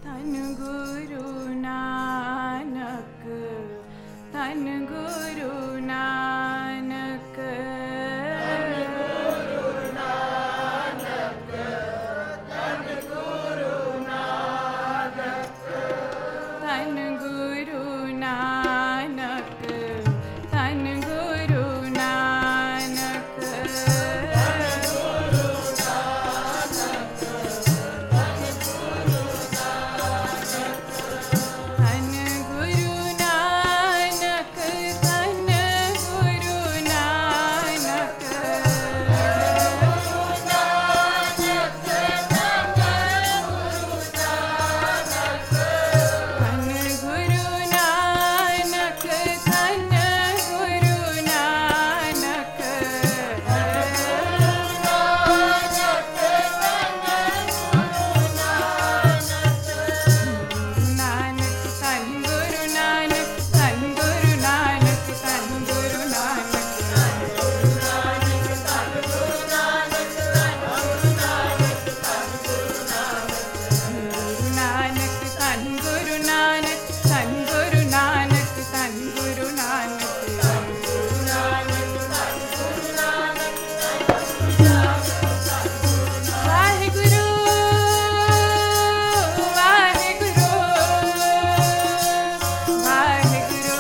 धन गुरु नानक, धन गुरु नानक, धन गुरु नानक, धन गुरु नानक, धन गुरु नानक, धन गुरु नानक, धन गुरु नानक, धन गुरु नानक, धन गुरु नानक, धन गुरु नानक, नानक धन गुरु नानक, धन गुरु नानक, धन गुरु नानक, नानक धन गुरु नानक, धन गुरु नानक, धन गुरु नानक, वाहिगुरु वाहिगुरु वाहिगुरु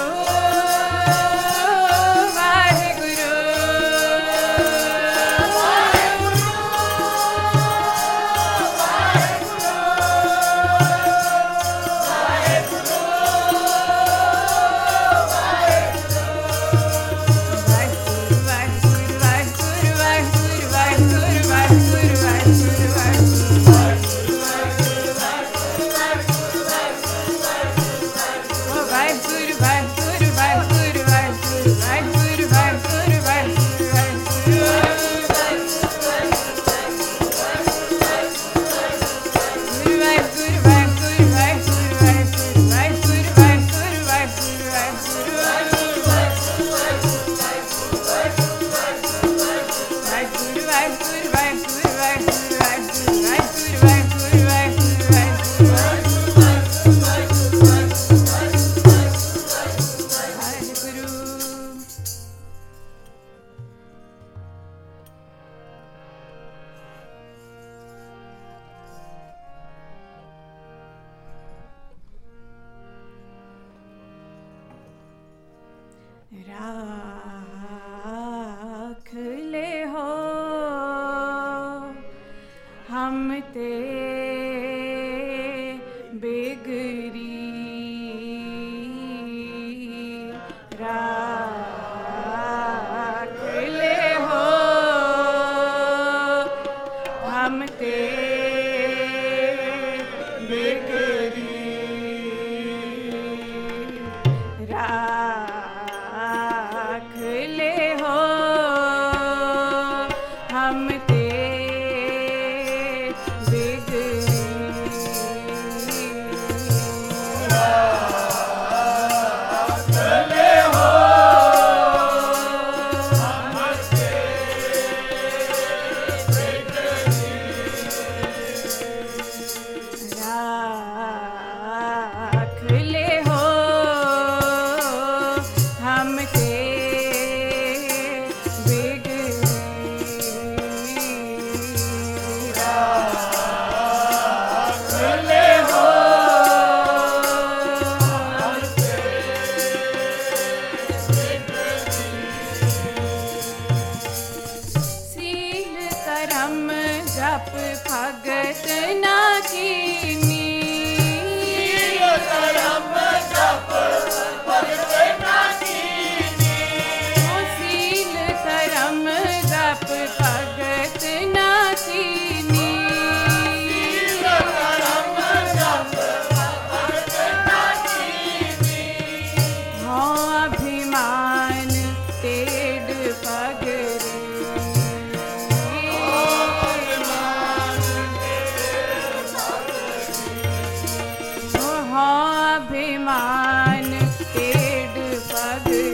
वाहिगुरु राख ले हो हम ते बेगरी, राख ले हो हम ते बेगरी, राख ले हो हम ते बेगरी, राख ले हो हम ते बेगरी, राख ले हो हम ते सील करम जप भगत ना कीनी, सील करम जप भगत ना कीनी, सील करम जप भगत ना कीनी, सील करम जप भगत ना कीनी, हो अभिमान टेढ़ पगरी, अभिमान टेढ़ पगरी,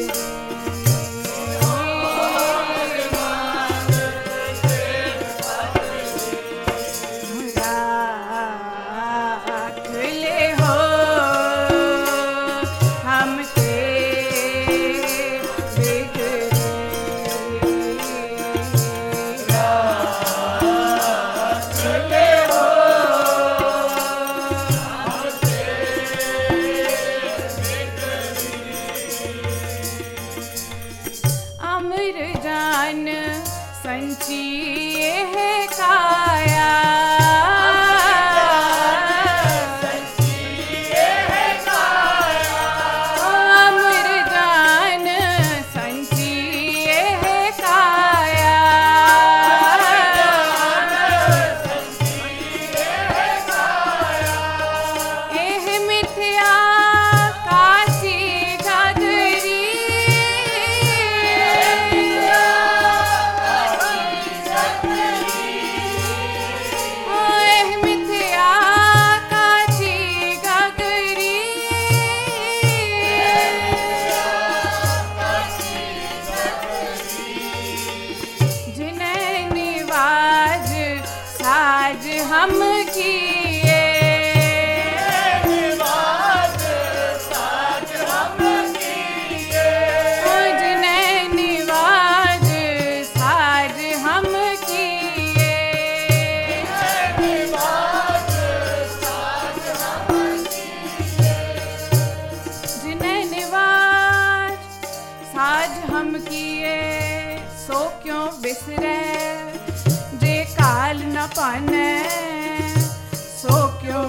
राख ले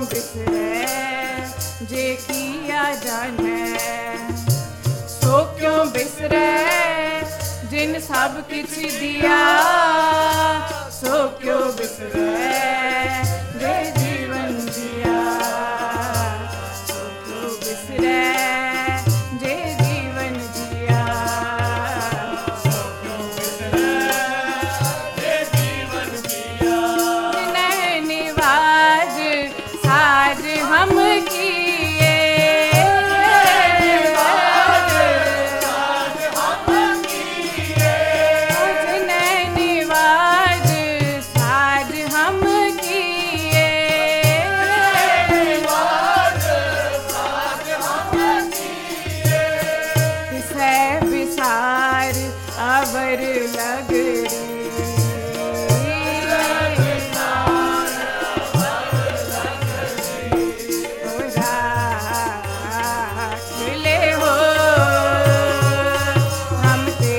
बिसरे जे किया जाने, सो क्यों बिसरे जिन सब किछ दिया, सो क्यों बिसरे जे जीवन जिया, सो क्यों बिसरे जे जीवन जिया, सो क्यों बिसरे जे जीवन जिया। निवाज साज हम किए, अवर लगरी ले हो हम ते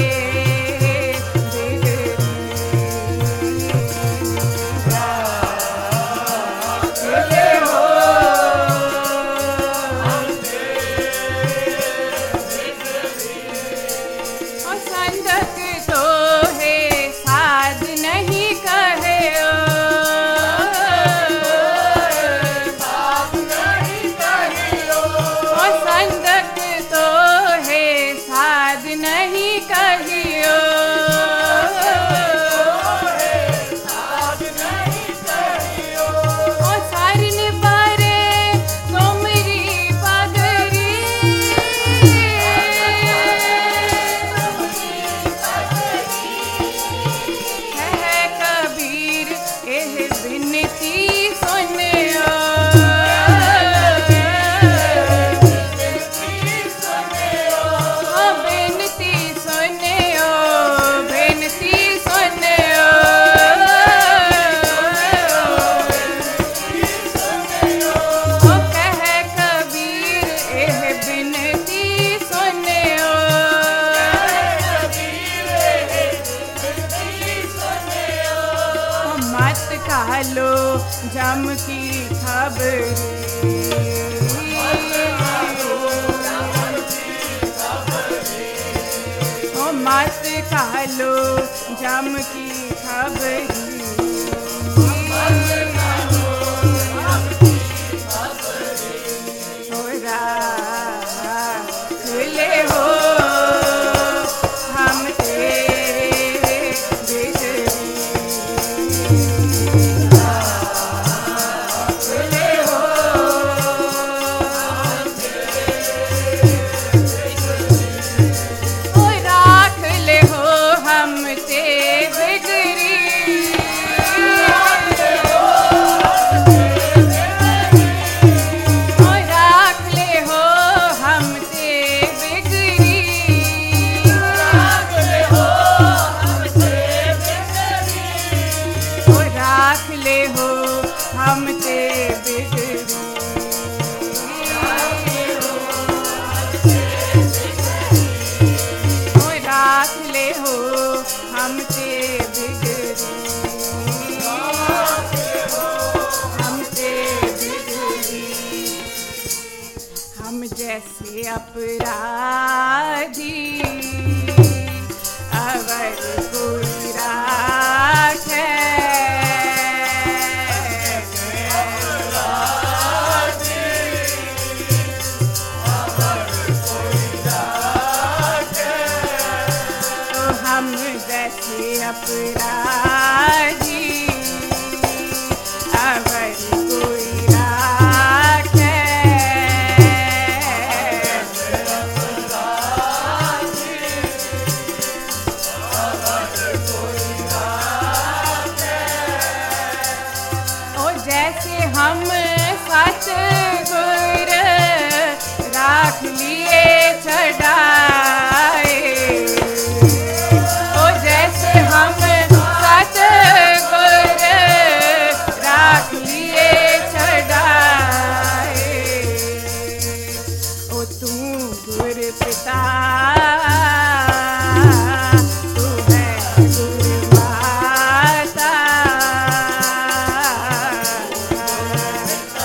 ले हो संदक तो है साध नहीं कहे, साध नहीं कहे, संदक तो है साध नहीं कहियो, साध नहीं कहियो, सरन परे तुमरी पगरी, बिनती सुनियो, बिनती सुनियो, बिनती सुनियो, कह कबीर एह बिनती सुनियो, मत कालो जम की खबरी, ओ मत कालो जम की खबरी, ले हो हम तेरे बिगड़ी, राख ले हो हम ते बिगड़ी, राख ले हो हम ते बिगड़ी, राख ले हो हम ते बिगड़ी, राख ले हो हम ते बिगड़ी, राख ले हो हम ते बिगड़ी, हम ते बिगड़ी, हम जैसे अपराधी अवर कोई राखे, हम जैसे अपराधी अवर कोई राखे, ओ जैसे हम सतगुर राख लिए चढ़ाए, ओ जैसे हम सतगुर राख लिए चढ़ाए, ओ तू गुर पिता तू है गुर माता,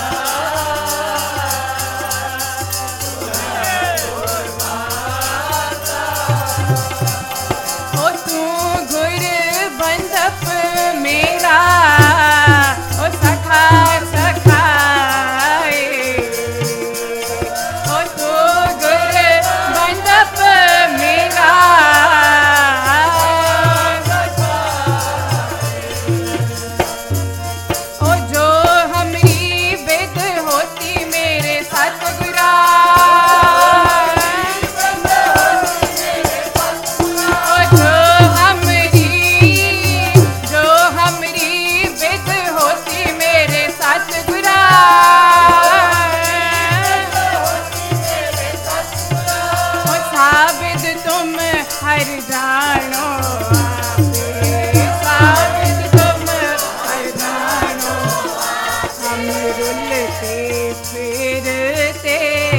फिरते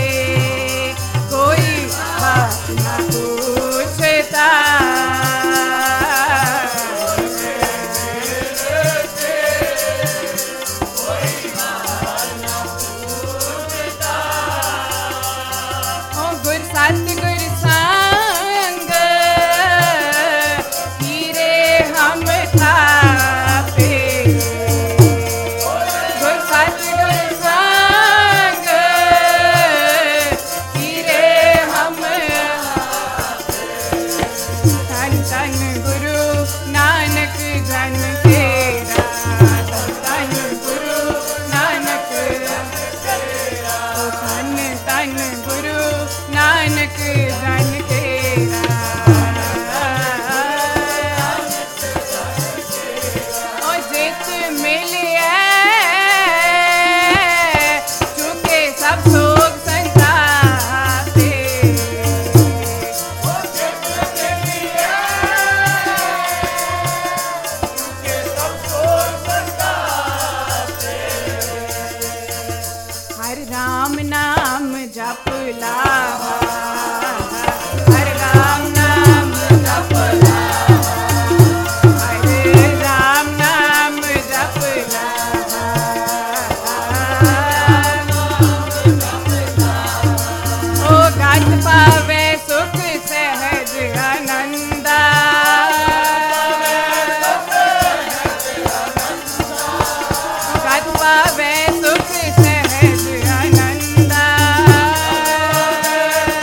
कोई बात न पूछता। गुर सतगुर संग हीरे हम थापे। गुर सतगुर संग हीरे हम धन धन गुरु नानक जन तेरा। धन गुरु नानक धन धन गुरु नानक जन तेरा। ओ जित मिलिया चुके सब सोग संतापे। हर राम नाम जप लावा। हर राम नाम जप लावा। हर राम नाम जप लावा। ओ घट पावे सुख सहज आनंदा। घट पावे सुख सहज आनंदा।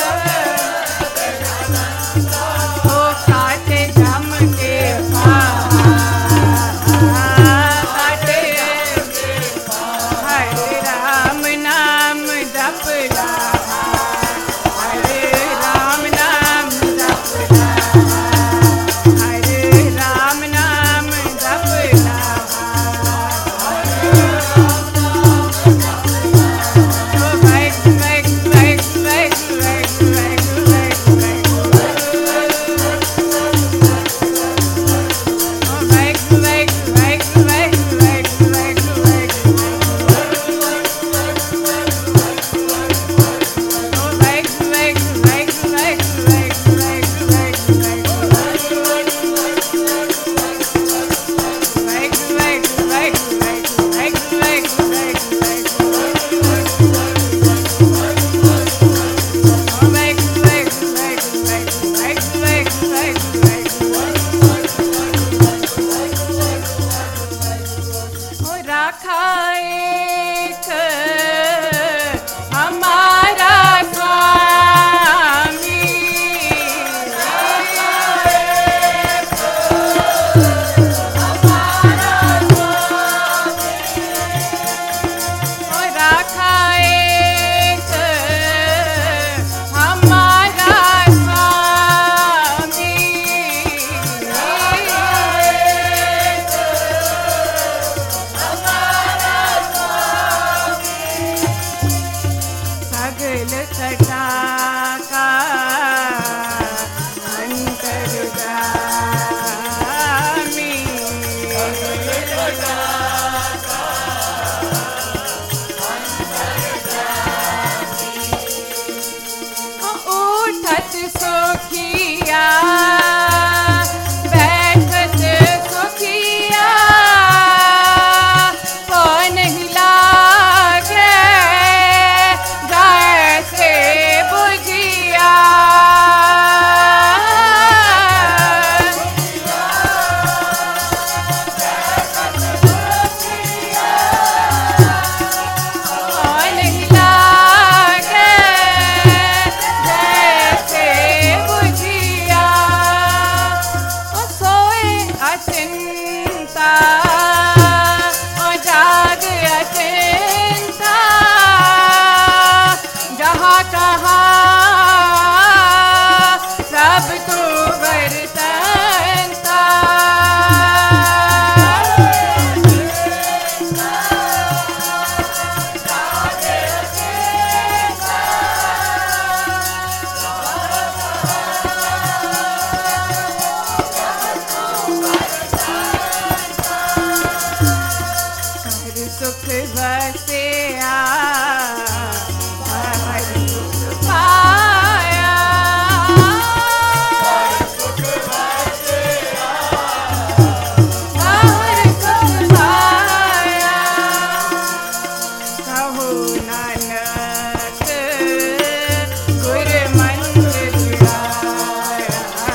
नानक गुर मंत्र जुड़ाया।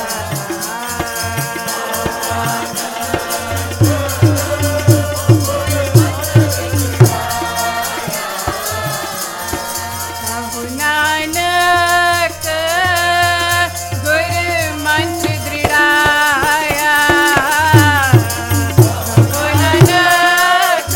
कहु नानक गुर मंत्र दृढ़ाया। कहु नानक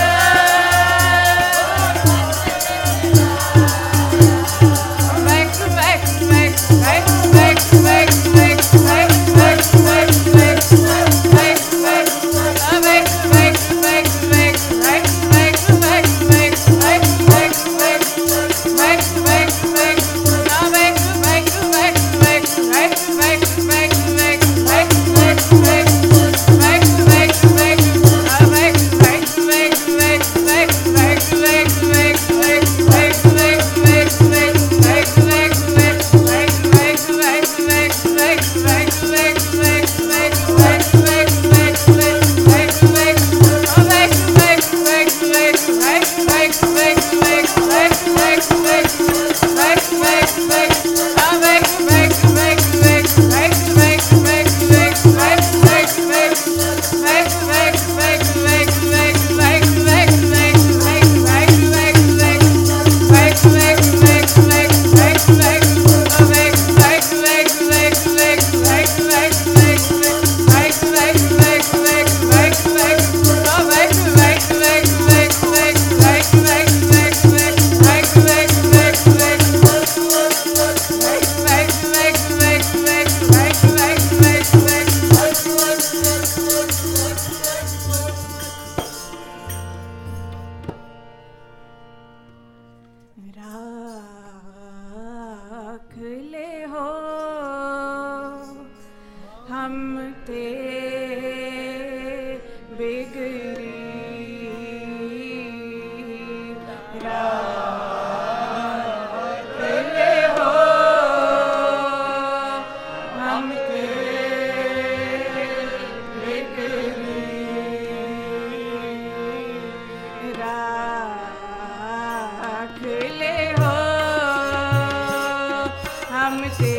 राख ले हो हम ते बिगड़ी। राख ले हो हम ते बिगड़ी। राख ले हो हम ते